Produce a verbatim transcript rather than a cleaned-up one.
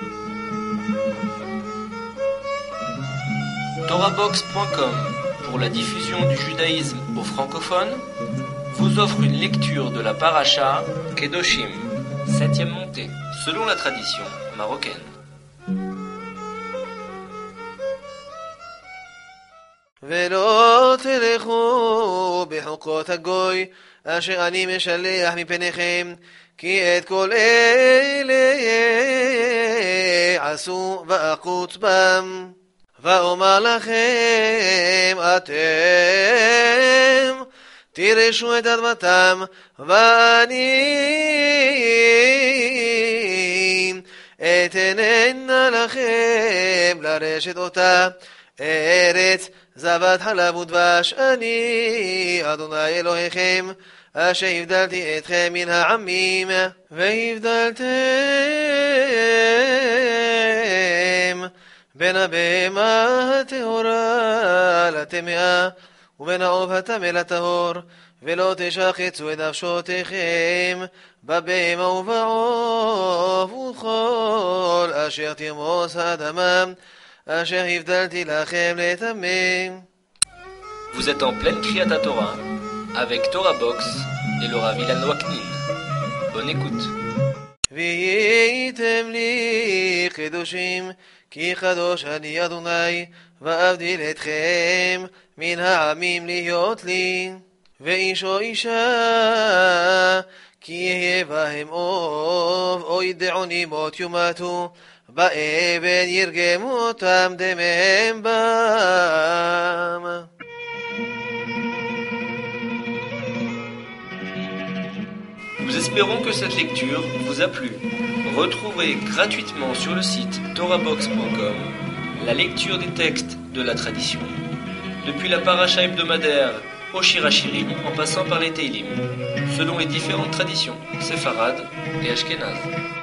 Torabox point com, pour la diffusion du judaïsme aux francophones, vous offre une lecture de la paracha Kedoshim, septième montée, selon la tradition marocaine. ולא תלכו בחוקות הגוי אשר אני משלח מפניכם, כי את כל אלה עשו ואקוץ בם. ואומר לכם, אתם תירשו את אדמתם, ואני אתננה לכם לרשת אותה, ארץ זבת חלב ודבש. אני אדוני אלוהיכם אשר הבדלתי אתכם מן העמים, והבדלתם בין הבהמה הטהורה לטמאה ובין העוף הטמא לטהור, ולא תשחצו את נפשותיכם בבהמה ובעוף וכל אשר תרמוס האדמה אשר הבדלתי לכם לטמא. Vous êtes en pleine Kriyat Torah avec Torabox et le Rav Ilan Waknin. Bonne écoute. והייתם לי קדושים, כי קדוש אני אדוני, ואבדיל אתכם מן העמים להיות לי. ואיש או אישה, כי יהיה בהם אוב, או ידעוני מות יומתו, באבן ירגמו אותם דמיהם בם. Nous espérons que cette lecture vous a plu. Retrouvez gratuitement sur le site torabox point com la lecture des textes de la tradition, depuis la paracha hebdomadaire au Shir HaShirim en passant par les Teilim, selon les différentes traditions séfarades et ashkénazes.